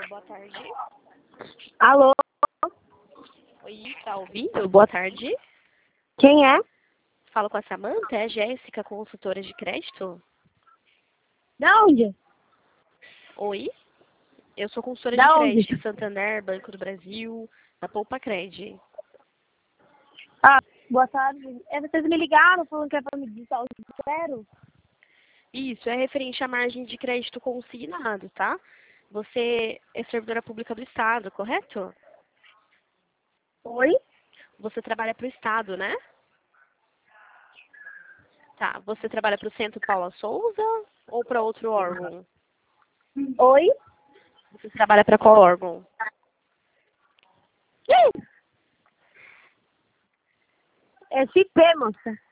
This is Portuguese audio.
boa tarde. Alô? Oi, tá ouvindo? Boa tarde. Quem é? Falo com a Samanta, é a Jéssica, consultora de crédito? Da onde? Oi, eu sou consultora de Da onde? crédito, Santander, Banco do Brasil, da Poupa Cred. Ah, boa tarde. Vocês me ligaram falando que é para me digitar o zero? Isso, é referente à margem de crédito consignado, tá? Você é servidora pública do Estado, correto? Oi? Você trabalha para o Estado, né? Tá, você trabalha para o Centro Paula Souza ou para outro órgão? Oi? Você trabalha para qual órgão? É SP, moça.